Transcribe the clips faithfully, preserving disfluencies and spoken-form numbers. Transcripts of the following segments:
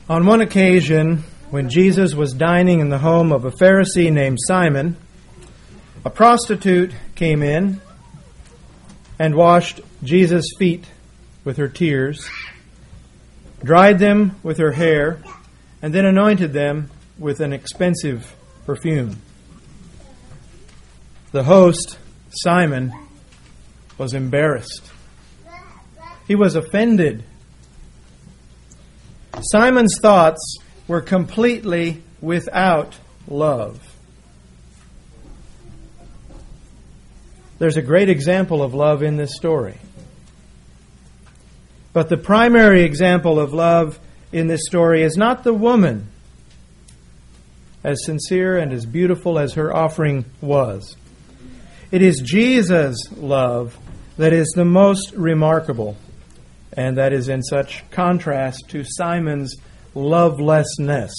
On one occasion, when Jesus was dining in the home of a Pharisee named Simon, a prostitute came in and washed Jesus' feet with her tears, dried them with her hair, and then anointed them with an expensive perfume. The host, Simon, was embarrassed. He was offended. Simon's thoughts were completely without love. There's a great example of love in this story. But the primary example of love in this story is not the woman, as sincere and as beautiful as her offering was. It is Jesus' love that is the most remarkable, and that is in such contrast to Simon's lovelessness.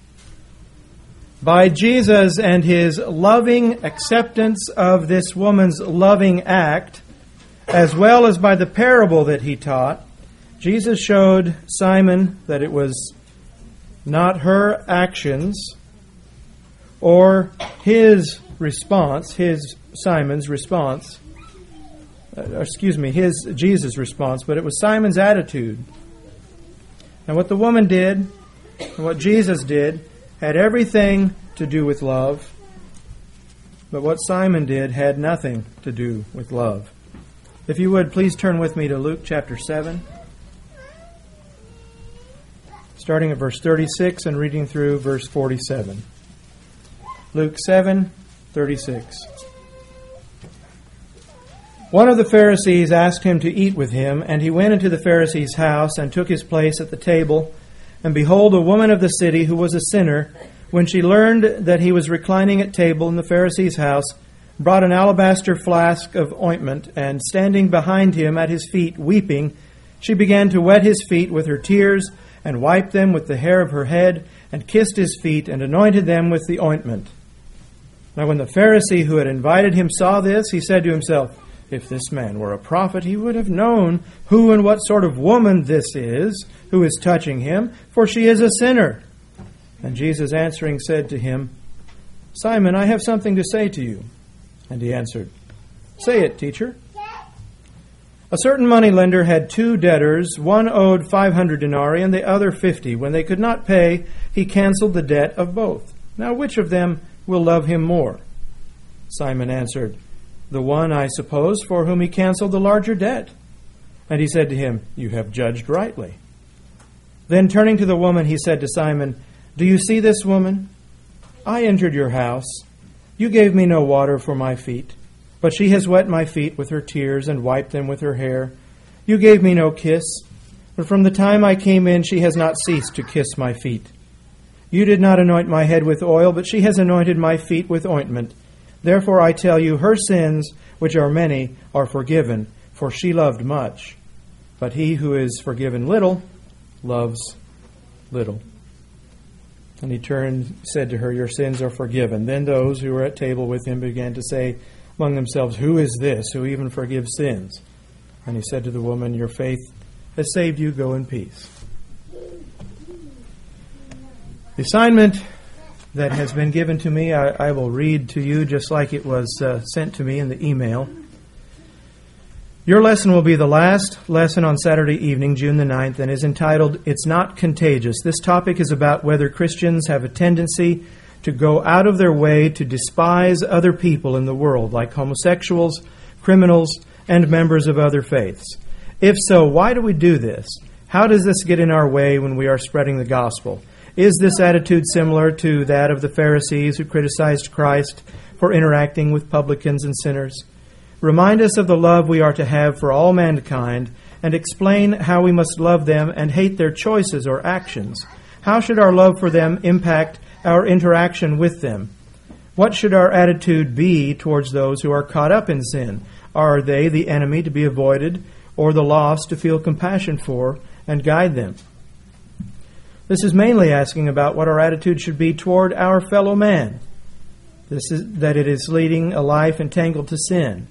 By Jesus and his loving acceptance of this woman's loving act, as well as by the parable that he taught, Jesus showed Simon that it was not her actions or his response, his Simon's response, uh, excuse me, his Jesus' response, but it was Simon's attitude. And what the woman did, and what Jesus did, had everything to do with love, but what Simon did had nothing to do with love. If you would, please turn with me to Luke chapter seven, starting at verse thirty-six and reading through verse forty-seven. Luke seven, thirty-six. One of the Pharisees asked him to eat with him, and he went into the Pharisee's house and took his place at the table. And behold, a woman of the city who was a sinner, when she learned that he was reclining at table in the Pharisee's house, brought an alabaster flask of ointment, and standing behind him at his feet, weeping, she began to wet his feet with her tears, and wiped them with the hair of her head, and kissed his feet, and anointed them with the ointment. Now when the Pharisee who had invited him saw this, he said to himself, "If this man were a prophet, he would have known who and what sort of woman this is who is touching him, for she is a sinner." And Jesus answering said to him, "Simon, I have something to say to you." And he answered, "Say it, teacher." A certain moneylender had two debtors. One owed five hundred denarii and the other fifty. When they could not pay, he canceled the debt of both. Now which of them will love him more? Simon answered, "The one, I suppose, for whom he canceled the larger debt." And he said to him, "You have judged rightly." Then turning to the woman, he said to Simon, "Do you see this woman? I entered your house. You gave me no water for my feet, but she has wet my feet with her tears and wiped them with her hair. You gave me no kiss, but from the time I came in she has not ceased to kiss my feet. You did not anoint my head with oil, but she has anointed my feet with ointment. Therefore I tell you, her sins, which are many, are forgiven, for she loved much. But he who is forgiven little, loves little." And he turned, said to her, "Your sins are forgiven." Then those who were at table with him began to say among themselves, "Who is this who even forgives sins?" And he said to the woman, "Your faith has saved you. Go in peace." The assignment that has been given to me, I, I will read to you just like it was uh, sent to me in the email. Your lesson will be the last lesson on Saturday evening, June the ninth, and is entitled, "It's Not Contagious." This topic is about whether Christians have a tendency to go out of their way to despise other people in the world, like homosexuals, criminals, and members of other faiths. If so, why do we do this? How does this get in our way when we are spreading the gospel? Is this attitude similar to that of the Pharisees who criticized Christ for interacting with publicans and sinners? Remind us of the love we are to have for all mankind, and explain how we must love them and hate their choices or actions. How should our love for them impact our interaction with them? What should our attitude be towards those who are caught up in sin? Are they the enemy to be avoided, or the lost to feel compassion for and guide them? This is mainly asking about what our attitude should be toward our fellow man. This is that it is leading a life entangled to sin.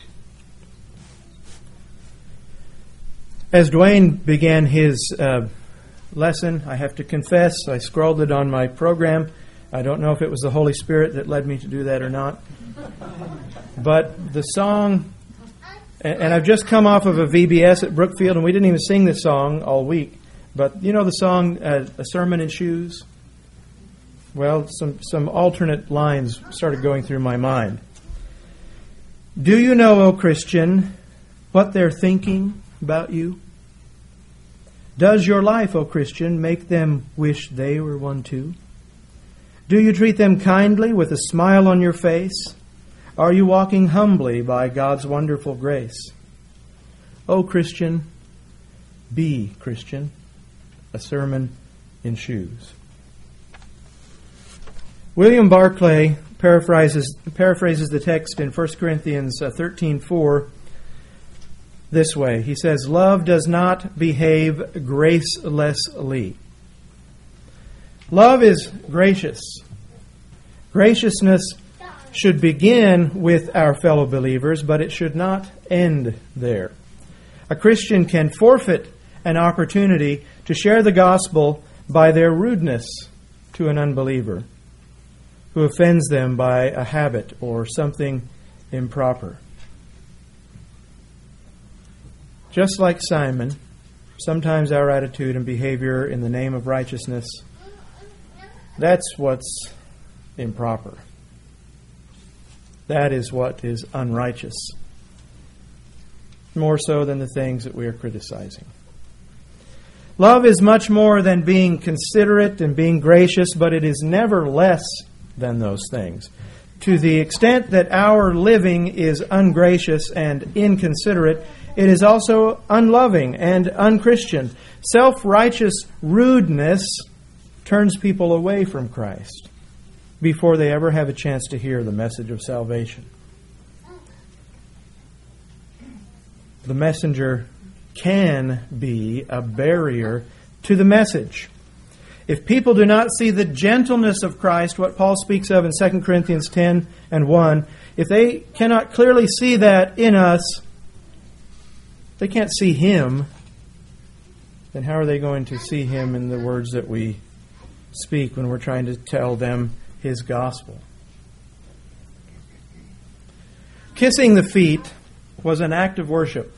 As Dwayne began his uh, lesson. I have to confess, I scrawled it on my program. I don't know if it was the Holy Spirit that led me to do that or not. But the song, and I've just come off of a V B S at Brookfield, and we didn't even sing this song all week. But you know the song, uh, A Sermon in Shoes? Well, some, some alternate lines started going through my mind. Do you know, O Christian, what they're thinking about you? Does your life, O Christian, make them wish they were one too? Do you treat them kindly with a smile on your face? Are you walking humbly by God's wonderful grace? O Christian, be Christian. A Sermon in Shoes. William Barclay paraphrases, paraphrases the text in First Corinthians thirteen four this way. He says, love does not behave gracelessly. Love is gracious. Graciousness should begin with our fellow believers, but it should not end there. A Christian can forfeit an opportunity to share the gospel by their rudeness to an unbeliever who offends them by a habit or something improper. Just like Simon, sometimes our attitude and behavior in the name of righteousness, that's what's improper. That is what is unrighteous, more so than the things that we are criticizing. Love is much more than being considerate and being gracious, but it is never less than those things. To the extent that our living is ungracious and inconsiderate, it is also unloving and unchristian. Self-righteous rudeness turns people away from Christ before they ever have a chance to hear the message of salvation. The messenger can be a barrier to the message. If people do not see the gentleness of Christ, what Paul speaks of in Second Corinthians ten and one, if they cannot clearly see that in us, they can't see Him, then how are they going to see Him in the words that we speak when we're trying to tell them His gospel? Kissing the feet was an act of worship,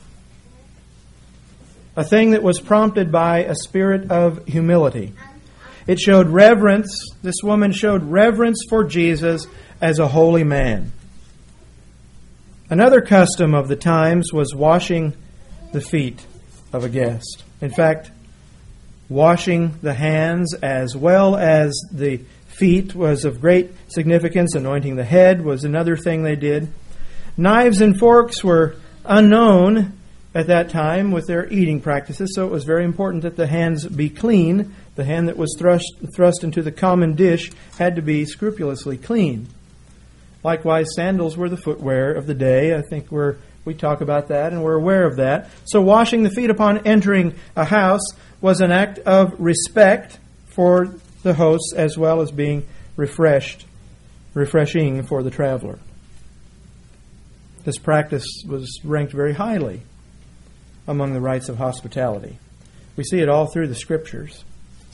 a thing that was prompted by a spirit of humility. It showed reverence. This woman showed reverence for Jesus as a holy man. Another custom of the times was washing the feet of a guest. In fact, washing the hands as well as the feet was of great significance. Anointing the head was another thing they did. Knives and forks were unknown at that time with their eating practices, so it was very important that the hands be clean. The hand that was thrust, thrust into the common dish had to be scrupulously clean. Likewise, sandals were the footwear of the day. I think we're, we talk about that and we're aware of that. So washing the feet upon entering a house was an act of respect for the hosts as well as being refreshed, refreshing for the traveler. This practice was ranked very highly among the rites of hospitality. We see it all through the Scriptures.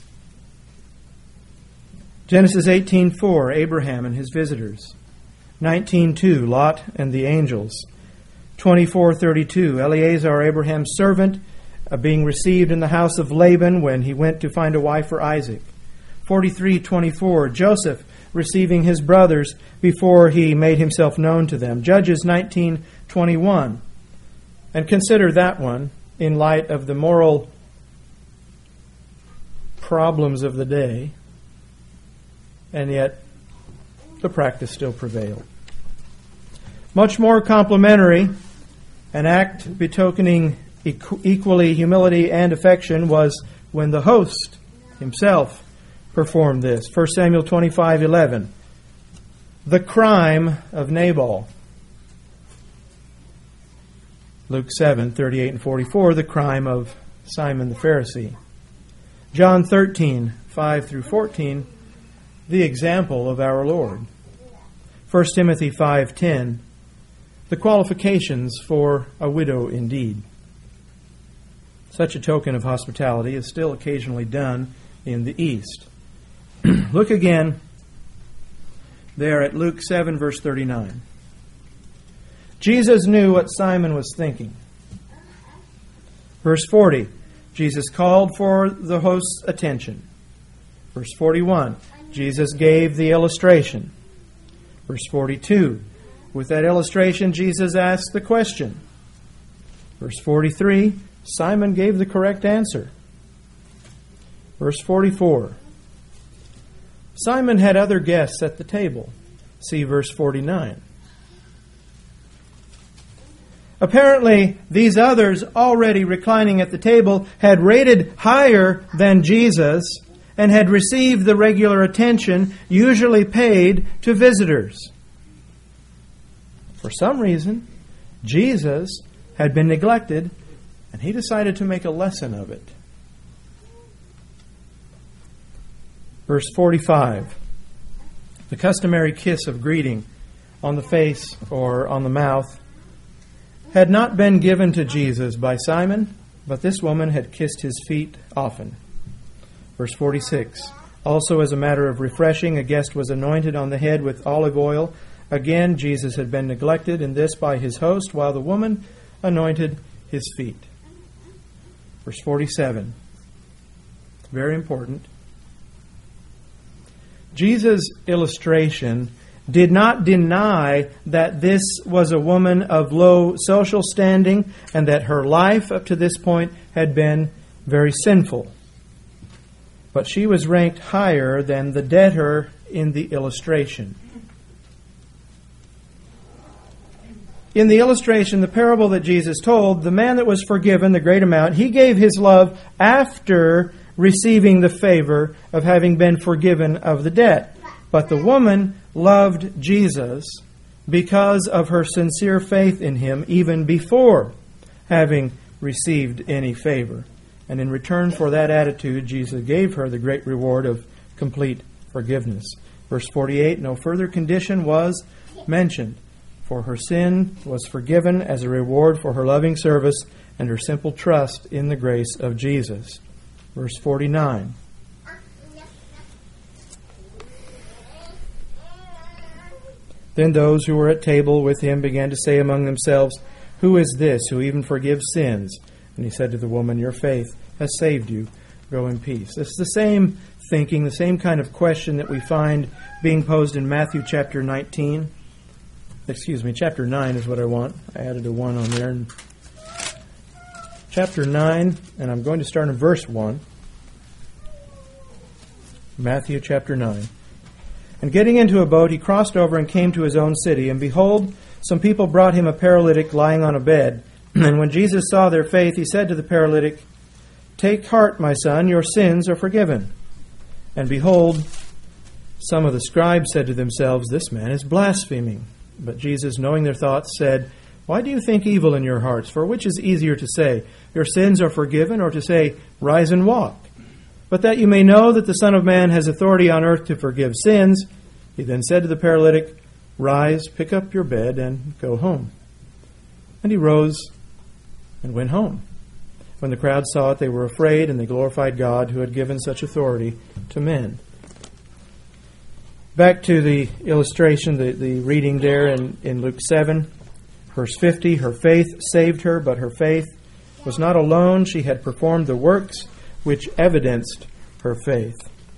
Genesis eighteen four, Abraham and his visitors. nineteen two, Lot and the angels. twenty-four thirty-two, Eleazar, Abraham's servant, uh, being received in the house of Laban when he went to find a wife for Isaac. forty-three twenty-four, Joseph receiving his brothers before he made himself known to them. Judges nineteen twenty-one. And consider that one in light of the moral problems of the day, and yet the practice still prevailed. Much more complimentary, an act betokening equally humility and affection, was when the host himself performed this. First Samuel twenty-five eleven. The crime of Nabal. Luke seven thirty-eight and forty-four. The crime of Simon the Pharisee. John thirteen five through fourteen. The example of our Lord. First Timothy five ten. The qualifications for a widow indeed. Such a token of hospitality is still occasionally done in the East. Look again there at Luke seven, verse thirty-nine. Jesus knew what Simon was thinking. Verse forty, Jesus called for the host's attention. Verse forty-one, Jesus gave the illustration. Verse forty-two, with that illustration, Jesus asked the question. Verse forty-three, Simon gave the correct answer. Verse forty-four, Simon had other guests at the table. See verse forty-nine. Apparently, these others already reclining at the table had rated higher than Jesus and had received the regular attention usually paid to visitors. For some reason, Jesus had been neglected, and he decided to make a lesson of it. Verse forty-five, the customary kiss of greeting on the face or on the mouth had not been given to Jesus by Simon, but this woman had kissed his feet often. Verse forty-six, also as a matter of refreshing, a guest was anointed on the head with olive oil. Again, Jesus had been neglected in this by his host, while the woman anointed his feet. Verse forty-seven, very important. Jesus' illustration did not deny that this was a woman of low social standing and that her life up to this point had been very sinful. But she was ranked higher than the debtor in the illustration. In the illustration, the parable that Jesus told, the man that was forgiven the great amount, he gave his love after receiving the favor of having been forgiven of the debt. But the woman loved Jesus because of her sincere faith in him even before having received any favor. And in return for that attitude, Jesus gave her the great reward of complete forgiveness. Verse forty-eight, no further condition was mentioned, for her sin was forgiven as a reward for her loving service and her simple trust in the grace of Jesus. Verse forty-nine. Then those who were at table with him began to say among themselves, "Who is this who even forgives sins?" And he said to the woman, "Your faith has saved you. Go in peace." It's the same thinking, the same kind of question that we find being posed in Matthew chapter nineteen. Excuse me, chapter nine is what I want. I added a one on there. And chapter nine, and I'm going to start in verse one. Matthew chapter nine. And getting into a boat, he crossed over and came to his own city. And behold, some people brought him a paralytic lying on a bed. And when Jesus saw their faith, he said to the paralytic, "Take heart, my son, your sins are forgiven." And behold, some of the scribes said to themselves, "This man is blaspheming." But Jesus, knowing their thoughts, said, "Why do you think evil in your hearts? For which is easier to say, 'Your sins are forgiven,' or to say, 'Rise and walk'? But that you may know that the Son of Man has authority on earth to forgive sins," he then said to the paralytic, "Rise, pick up your bed, and go home." And he rose and went home. When the crowd saw it, they were afraid, and they glorified God who had given such authority to men. Back to the illustration, the, the reading there in, in Luke seven, verse fifty, her faith saved her, but her faith was not alone. She had performed the works which evidenced her faith.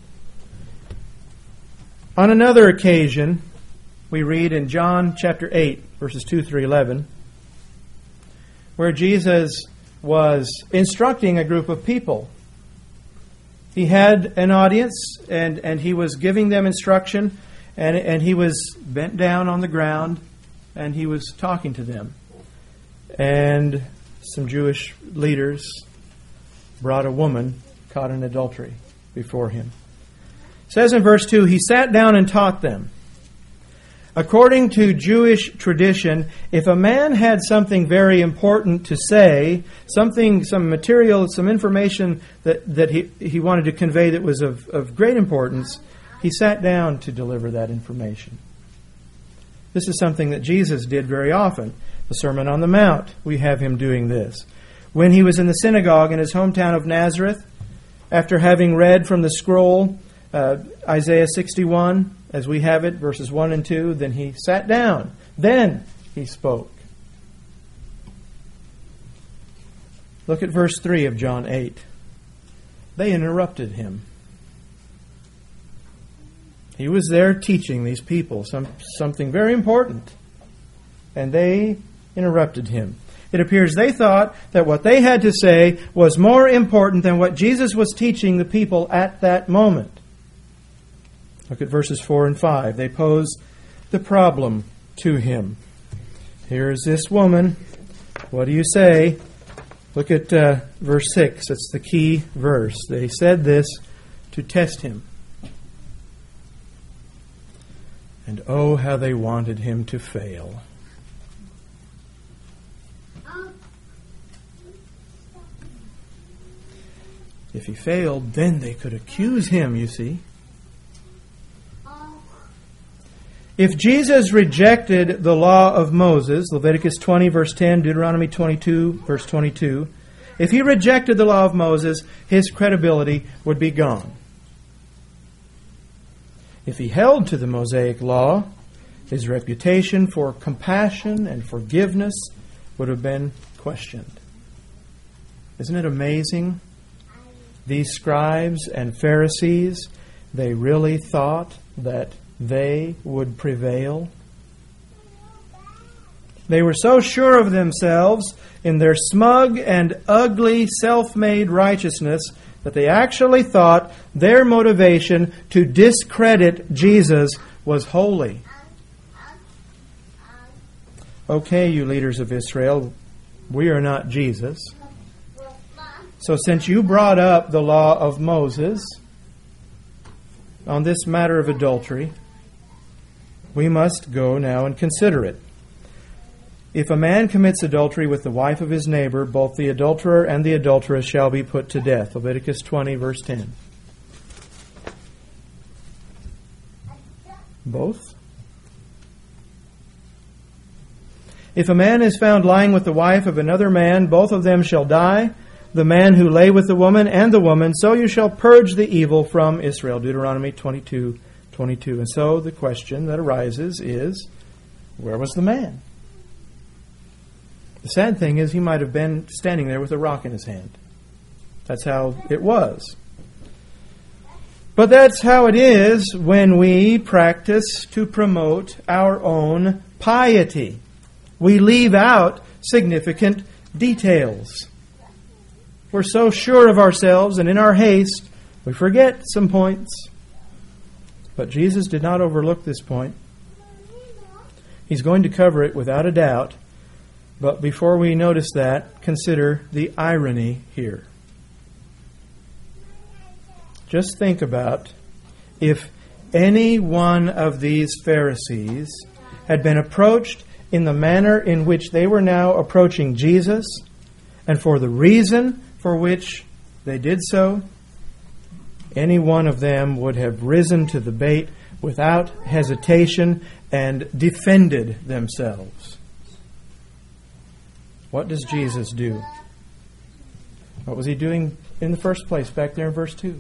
On another occasion, we read in John chapter eight, verses two through eleven, where Jesus was instructing a group of people. He had an audience, and, and he was giving them instruction, and, and he was bent down on the ground, and he was talking to them. And some Jewish leaders brought a woman caught in adultery before him. It says in verse two, he sat down and taught them. According to Jewish tradition, if a man had something very important to say, something, some material, some information that, that he, he wanted to convey that was of, of great importance, he sat down to deliver that information. This is something that Jesus did very often. The Sermon on the Mount, we have him doing this. when he was in the synagogue in his hometown of Nazareth, after having read from the scroll uh, Isaiah sixty-one, as we have it, verses one and two, then he sat down. Then he spoke. Look at verse three of John eight. They interrupted him. He was there teaching these people some, something very important, and they interrupted him. It appears they thought that what they had to say was more important than what Jesus was teaching the people at that moment. Look at verses four and five. They pose the problem to him. Here is this woman. What do you say? Look at uh, verse six. It's the key verse. They said this to test him. And oh, how they wanted him to fail. If he failed, then they could accuse him, you see. If Jesus rejected the law of Moses, Leviticus twenty, verse ten, Deuteronomy twenty-two, verse twenty-two, if he rejected the law of Moses, his credibility would be gone. If he held to the Mosaic law, his reputation for compassion and forgiveness would have been questioned. Isn't it amazing? These scribes and Pharisees, they really thought that they would prevail. They were so sure of themselves in their smug and ugly self-made righteousness that they actually thought their motivation to discredit Jesus was holy. Okay, you leaders of Israel, we are not Jesus. So since you brought up the law of Moses on this matter of adultery, we must go now and consider it. If a man commits adultery with the wife of his neighbor, both the adulterer and the adulteress shall be put to death. Leviticus twenty, verse ten. Both? If a man is found lying with the wife of another man, both of them shall die, the man who lay with the woman and the woman, so you shall purge the evil from Israel. Deuteronomy twenty-two, twenty-two. And so the question that arises is, where was the man? The sad thing is he might have been standing there with a rock in his hand. That's how it was. But that's how it is when we practice to promote our own piety. We leave out significant details. We're so sure of ourselves, and in our haste, we forget some points. But Jesus did not overlook this point. He's going to cover it without a doubt. But before we notice that, consider the irony here. Just think about if any one of these Pharisees had been approached in the manner in which they were now approaching Jesus, and for the reason for which they did so, any one of them would have risen to the bait without hesitation and defended themselves. What does Jesus do? What was he doing in the first place back there in verse two?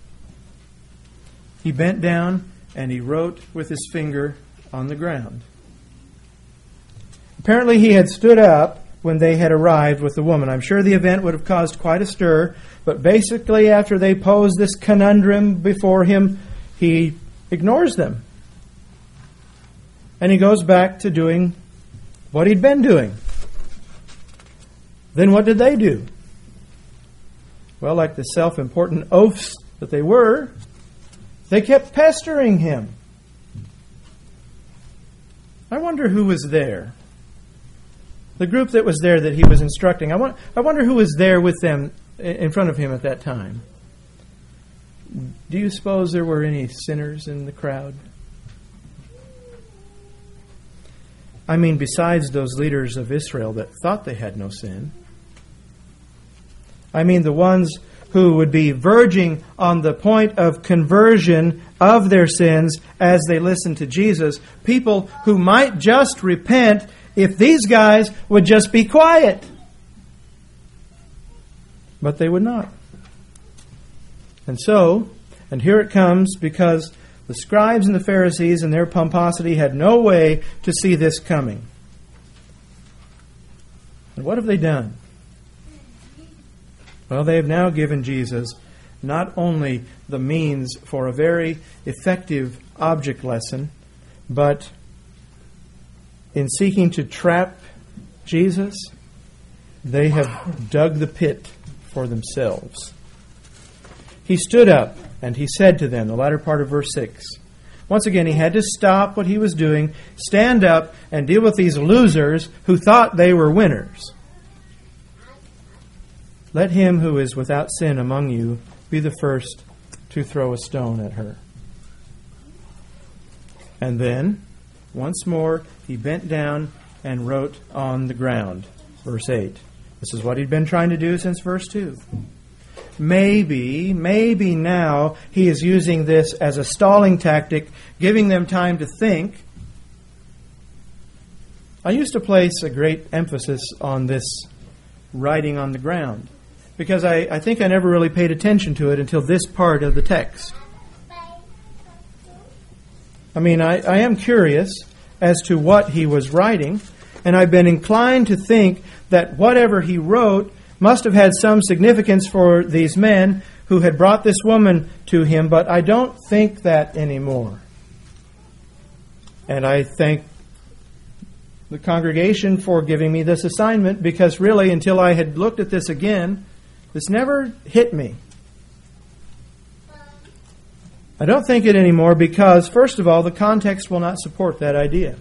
He bent down and he wrote with his finger on the ground. Apparently he had stood up when they had arrived with the woman. I'm sure the event would have caused quite a stir, but basically after they pose this conundrum before him, he ignores them. And he goes back to doing what he'd been doing. Then what did they do? Well, like the self-important oafs that they were, they kept pestering him. I wonder who was there. The group that was there that he was instructing, I wonder, I wonder who was there with them in front of him at that time. Do you suppose there were any sinners in the crowd? I mean, besides those leaders of Israel that thought they had no sin. I mean, the ones who would be verging on the point of conversion of their sins as they listen to Jesus. People who might just repent if these guys would just be quiet. But they would not. And so, and here it comes, because the scribes and the Pharisees in their pomposity had no way to see this coming. And what have they done? Well, they have now given Jesus not only the means for a very effective object lesson, but in seeking to trap Jesus, they have dug the pit for themselves. He stood up and he said to them, the latter part of verse six. Once again, he had to stop what he was doing, stand up, and deal with these losers who thought they were winners. Let him who is without sin among you be the first to throw a stone at her. And then, once more, he bent down and wrote on the ground. Verse eight. This is what he'd been trying to do since verse two. Maybe, maybe now he is using this as a stalling tactic, giving them time to think. I used to place a great emphasis on this writing on the ground, because I, I think I never really paid attention to it until this part of the text. I mean, I, I am curious as to what he was writing, and I've been inclined to think that whatever he wrote must have had some significance for these men who had brought this woman to him, but I don't think that anymore. And I thank the congregation for giving me this assignment, because really, until I had looked at this again, this never hit me. I don't think it anymore because, first of all, the context will not support that idea.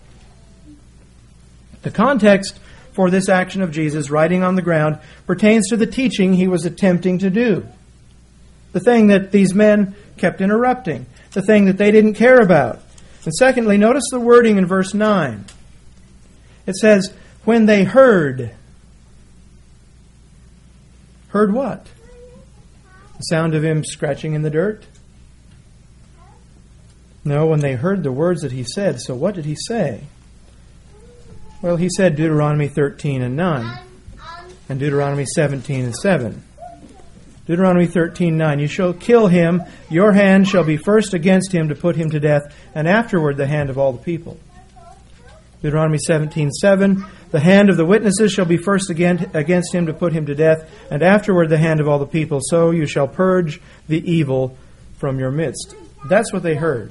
The context for this action of Jesus writing on the ground pertains to the teaching he was attempting to do. The thing that these men kept interrupting. The thing that they didn't care about. And secondly, notice the wording in verse nine. It says, when they heard. Heard what? The sound of him scratching in the dirt? No, when they heard the words that he said. So what did he say? Well, he said Deuteronomy thirteen and nine. And Deuteronomy seventeen and seven. Deuteronomy thirteen nine. You shall kill him. Your hand shall be first against him to put him to death, and afterward the hand of all the people. Deuteronomy seventeen seven. The hand of the witnesses shall be first against him to put him to death, and afterward the hand of all the people. So you shall purge the evil from your midst. That's what they heard.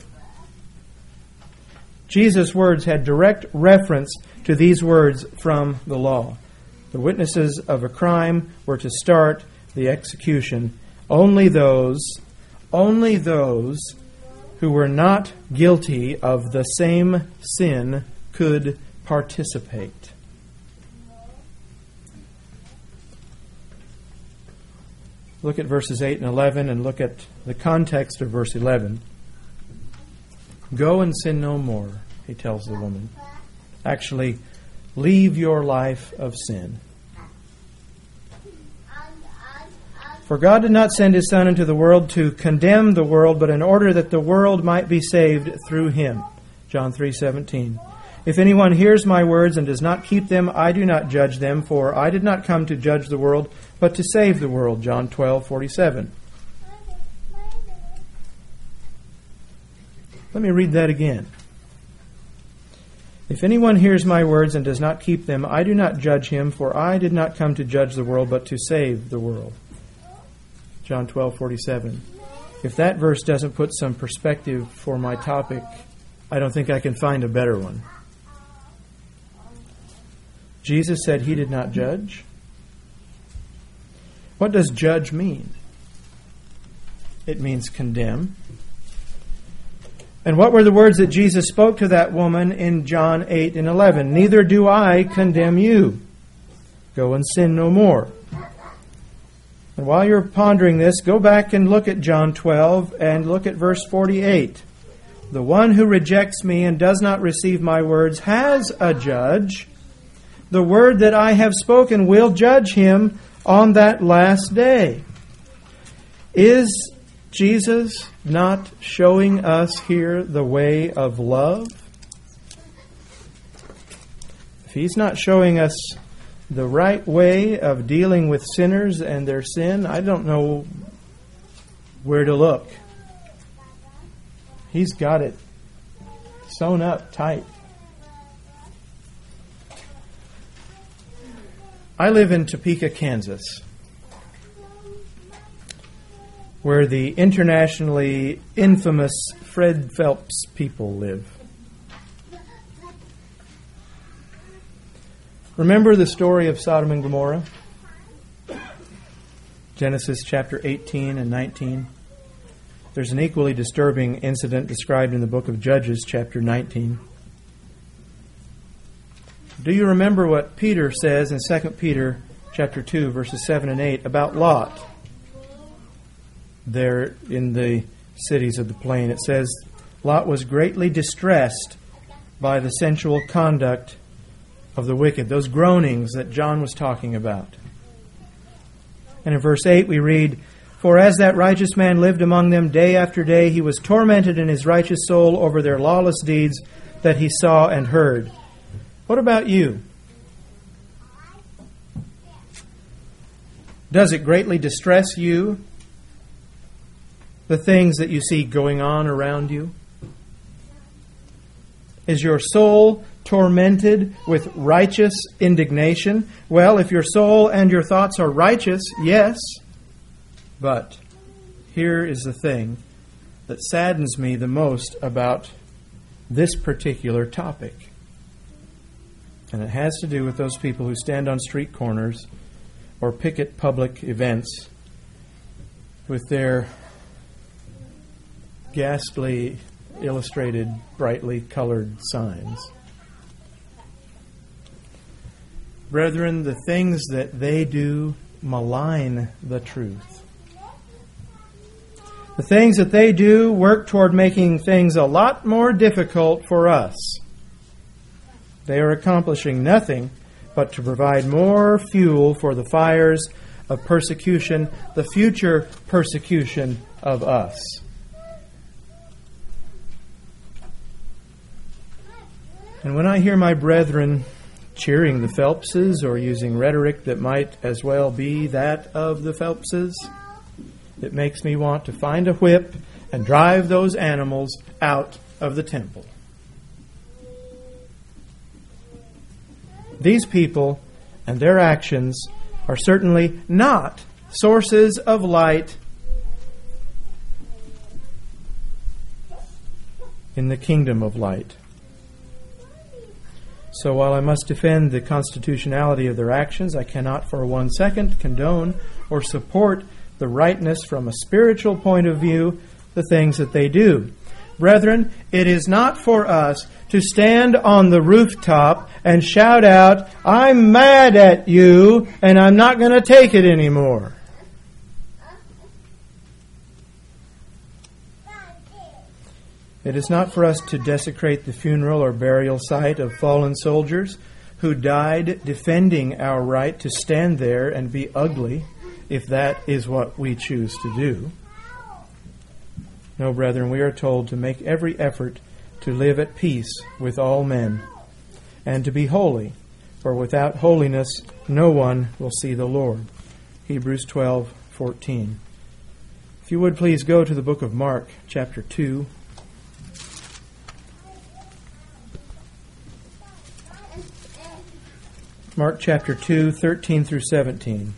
Jesus' words had direct reference to these words from the law. The witnesses of a crime were to start the execution. Only those, only those who were not guilty of the same sin could participate. Look at verses eight and eleven and look at the context of verse eleven. Go and sin no more, he tells the woman. Actually, leave your life of sin. For God did not send his Son into the world to condemn the world, but in order that the world might be saved through him. John three seventeen. If anyone hears my words and does not keep them, I do not judge them, for I did not come to judge the world, but to save the world. John twelve forty-seven. Let me read that again. If anyone hears my words and does not keep them, I do not judge him, for I did not come to judge the world, but to save the world. John twelve forty-seven. If that verse doesn't put some perspective for my topic, I don't think I can find a better one. Jesus said he did not judge. What does judge mean? It means condemn. And what were the words that Jesus spoke to that woman in John eight and eleven? Neither do I condemn you. Go and sin no more. And while you're pondering this, go back and look at John twelve and look at verse forty-eight. The one who rejects me and does not receive my words has a judge. The word that I have spoken will judge him on that last day. Is Jesus not showing us here the way of love? If he's not showing us the right way of dealing with sinners and their sin, I don't know where to look. He's got it sewn up tight. I live in Topeka, Kansas, where the internationally infamous Fred Phelps people live. Remember the story of Sodom and Gomorrah? Genesis chapter eighteen and nineteen. There's an equally disturbing incident described in the book of Judges chapter nineteen. Do you remember what Peter says in Second Peter chapter two, verses seven and eight about Lot? There in the cities of the plain, it says, Lot was greatly distressed by the sensual conduct of the wicked, those groanings that John was talking about. And in verse eight we read, For as that righteous man lived among them day after day, he was tormented in his righteous soul over their lawless deeds that he saw and heard. What about you? Does it greatly distress you, the things that you see going on around you? Is your soul tormented with righteous indignation? Well, if your soul and your thoughts are righteous, yes. But here is the thing that saddens me the most about this particular topic. And it has to do with those people who stand on street corners or picket public events with their ghastly, illustrated, brightly colored signs. Brethren, the things that they do malign the truth. The things that they do work toward making things a lot more difficult for us. They are accomplishing nothing but to provide more fuel for the fires of persecution, the future persecution of us. And when I hear my brethren cheering the Phelpses or using rhetoric that might as well be that of the Phelpses, it makes me want to find a whip and drive those animals out of the temple. These people and their actions are certainly not sources of light in the kingdom of light. So while I must defend the constitutionality of their actions, I cannot for one second condone or support the rightness from a spiritual point of view, the things that they do. Brethren, it is not for us to stand on the rooftop and shout out, I'm mad at you and I'm not going to take it anymore. It is not for us to desecrate the funeral or burial site of fallen soldiers who died defending our right to stand there and be ugly, if that is what we choose to do. No, brethren, we are told to make every effort to live at peace with all men and to be holy, for without holiness no one will see the Lord. Hebrews twelve fourteen. If you would please go to the book of Mark, chapter two. Mark chapter two, thirteen through seventeen.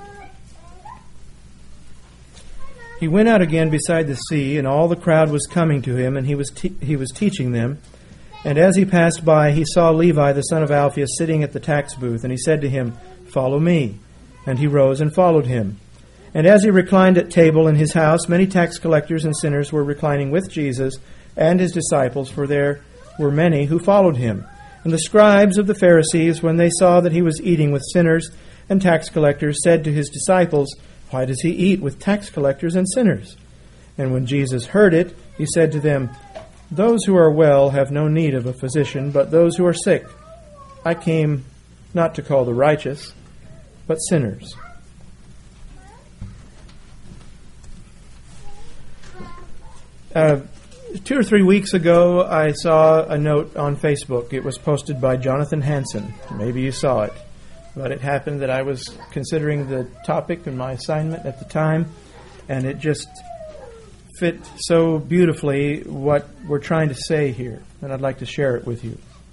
He went out again beside the sea, and all the crowd was coming to him, and he was te- he was teaching them. And as he passed by, he saw Levi, the son of Alphaeus, sitting at the tax booth, and he said to him, Follow me. And he rose and followed him. And as he reclined at table in his house, many tax collectors and sinners were reclining with Jesus and his disciples, for there were many who followed him. And the scribes of the Pharisees, when they saw that he was eating with sinners and tax collectors, said to his disciples, Why does he eat with tax collectors and sinners? And when Jesus heard it, he said to them, Those who are well have no need of a physician, but those who are sick. I came not to call the righteous, but sinners. Uh, two or three weeks ago, I saw a note on Facebook. It was posted by Jonathan Hansen. Maybe you saw it. It but it happened that I was considering the topic and my assignment at the time, and it just fit so beautifully what we're trying to say here, and I'd like to share it with you.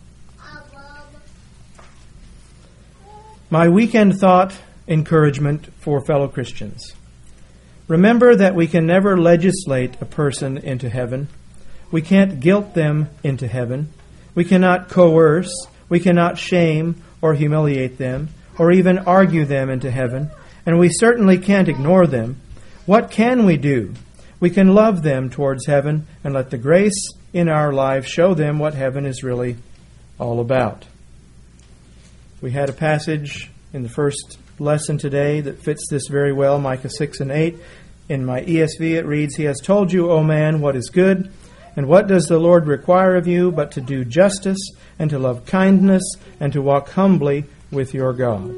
My weekend thought encouragement for fellow Christians. Remember that we can never legislate a person into heaven. We can't guilt them into heaven. We cannot coerce. We cannot shame or humiliate them, or even argue them into heaven. And we certainly can't ignore them. What can we do? We can love them towards heaven and let the grace in our lives show them what heaven is really all about. We had a passage in the first lesson today that fits this very well, Micah six and eight. In my E S V it reads, "He has told you, O man, what is good, and what does the Lord require of you but to do justice and to love kindness and to walk humbly with your God."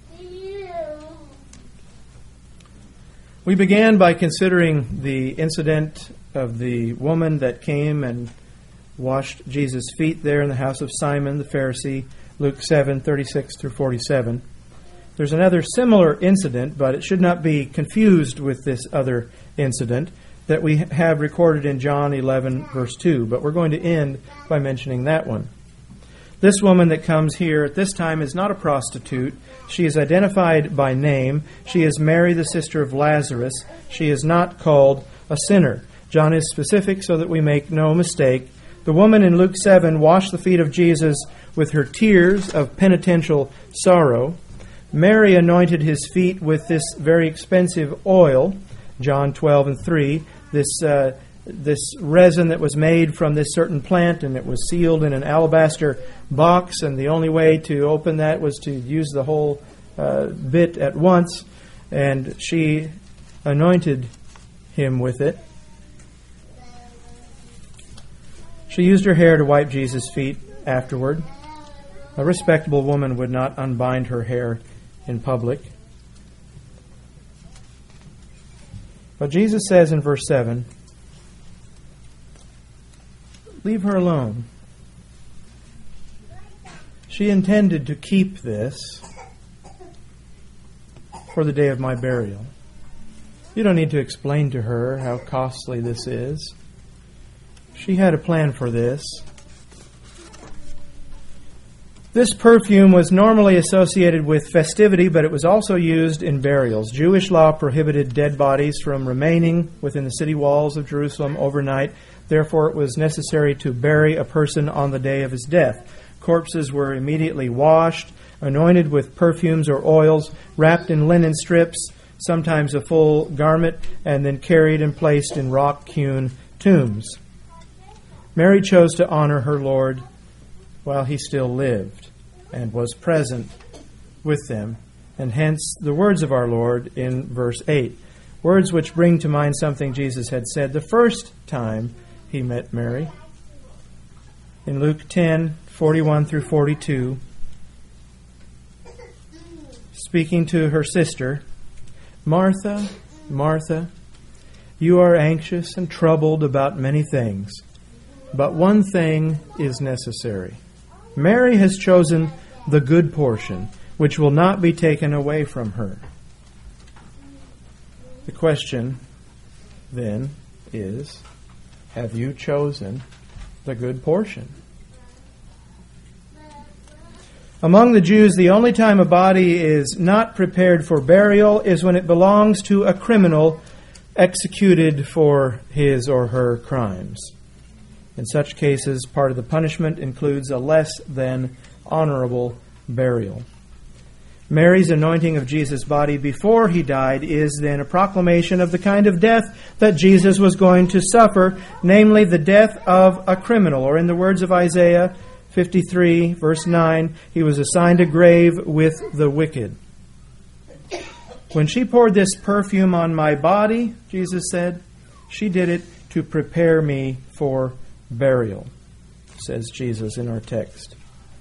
We began by considering the incident of the woman that came and washed Jesus' feet there in the house of Simon the Pharisee, Luke seven, thirty-six through forty-seven. There's another similar incident, but it should not be confused with this other incident that we have recorded in John eleven, verse two. But we're going to end by mentioning that one. This woman that comes here at this time is not a prostitute. She is identified by name. She is Mary, the sister of Lazarus. She is not called a sinner. John is specific so that we make no mistake. The woman in Luke seven washed the feet of Jesus with her tears of penitential sorrow. Mary anointed his feet with this very expensive oil, John twelve and three, this uh, this resin that was made from this certain plant, and it was sealed in an alabaster box, and the only way to open that was to use the whole uh, bit at once, and she anointed him with it. She used her hair to wipe Jesus' feet afterward. A respectable woman would not unbind her hair in public. But Jesus says in verse seven, "Leave her alone. She intended to keep this for the day of my burial." You don't need to explain to her how costly this is. She had a plan for this. This perfume was normally associated with festivity, but it was also used in burials. Jewish law prohibited dead bodies from remaining within the city walls of Jerusalem overnight. Therefore, it was necessary to bury a person on the day of his death. Corpses were immediately washed, anointed with perfumes or oils, wrapped in linen strips, sometimes a full garment, and then carried and placed in rock-hewn tombs. Mary chose to honor her Lord while he still lived and was present with them. And hence the words of our Lord in verse eight. Words which bring to mind something Jesus had said the first time he met Mary. In Luke ten, forty-one through forty-two, speaking to her sister, "Martha, Martha, you are anxious and troubled about many things, but one thing is necessary. Mary has chosen the good portion, which will not be taken away from her." The question then is, have you chosen the good portion? Among the Jews, the only time a body is not prepared for burial is when it belongs to a criminal executed for his or her crimes. In such cases, part of the punishment includes a less than honorable burial. Mary's anointing of Jesus' body before he died is then a proclamation of the kind of death that Jesus was going to suffer, namely the death of a criminal, or in the words of Isaiah fifty-three, verse nine, he was assigned a grave with the wicked. When she poured this perfume on my body, Jesus said, she did it to prepare me for burial, says Jesus in our text.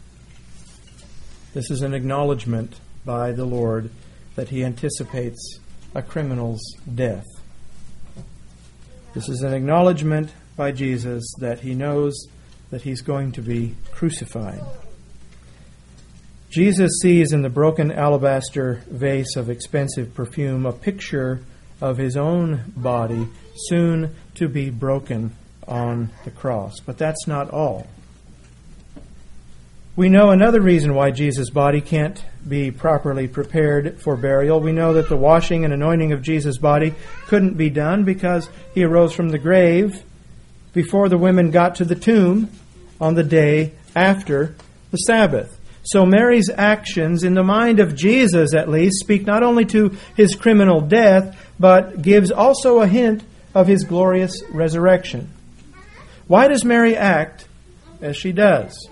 This is an acknowledgement by the Lord that he anticipates a criminal's death. This is an acknowledgement by Jesus that he knows that he's going to be crucified. Jesus sees in the broken alabaster vase of expensive perfume a picture of his own body soon to be broken on the cross. But that's not all. We know another reason why Jesus' body can't be properly prepared for burial. We know that the washing and anointing of Jesus' body couldn't be done because he arose from the grave before the women got to the tomb on the day after the Sabbath. So Mary's actions, in the mind of Jesus at least, speak not only to his criminal death, but gives also a hint of his glorious resurrection. Why does Mary act as she does?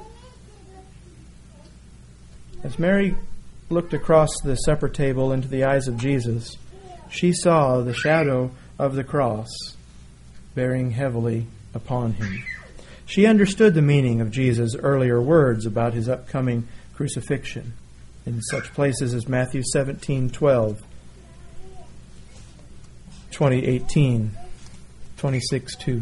As Mary looked across the supper table into the eyes of Jesus, she saw the shadow of the cross bearing heavily upon him. She understood the meaning of Jesus' earlier words about his upcoming crucifixion in such places as Matthew seventeen twelve, twenty eighteen, twenty-six two.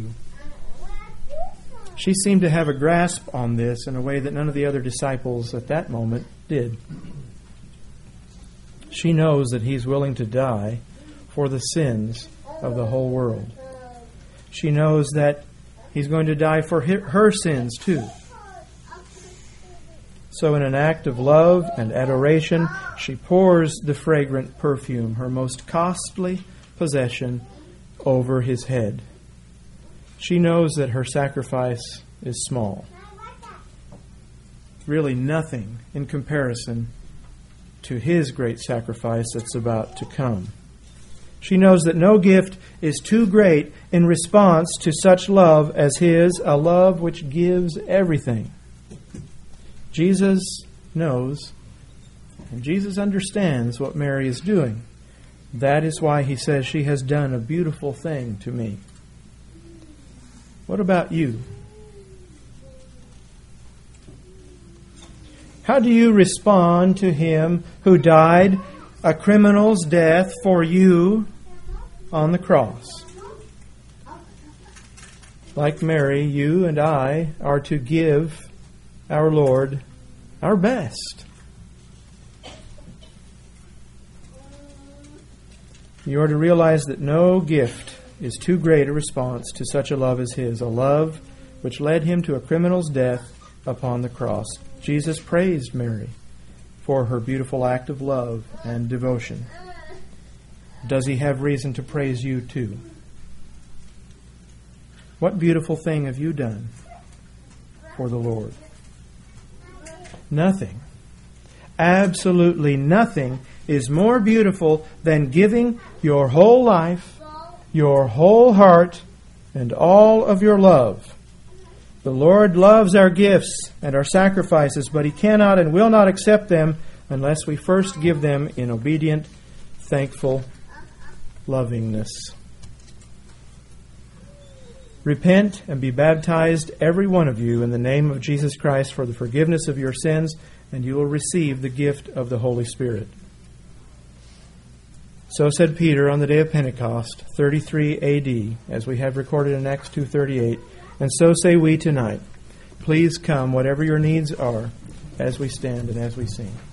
She seemed to have a grasp on this in a way that none of the other disciples at that moment did. She knows that he's willing to die for the sins of the whole world. She knows that he's going to die for her sins too. So in an act of love and adoration, she pours the fragrant perfume, her most costly possession, over his head. She knows that her sacrifice is small. Really nothing in comparison to his great sacrifice that's about to come. She knows that no gift is too great in response to such love as his, a love which gives everything. Jesus knows, and Jesus understands what Mary is doing. That is why he says, she has done a beautiful thing to me. What about you? How do you respond to him who died a criminal's death for you on the cross? Like Mary, you and I are to give our Lord our best. You are to realize that no gift is too great a response to such a love as his, a love which led him to a criminal's death upon the cross. Jesus praised Mary for her beautiful act of love and devotion. Does he have reason to praise you too? What beautiful thing have you done for the Lord? Nothing, absolutely nothing is more beautiful than giving your whole life, your whole heart, and all of your love. The Lord loves our gifts and our sacrifices, but he cannot and will not accept them unless we first give them in obedient, thankful lovingness. Repent and be baptized, every one of you, in the name of Jesus Christ for the forgiveness of your sins, and you will receive the gift of the Holy Spirit. So said Peter on the day of Pentecost, thirty-three A D, as we have recorded in Acts two thirty-eight. And so say we tonight. Please come, whatever your needs are, as we stand and as we sing.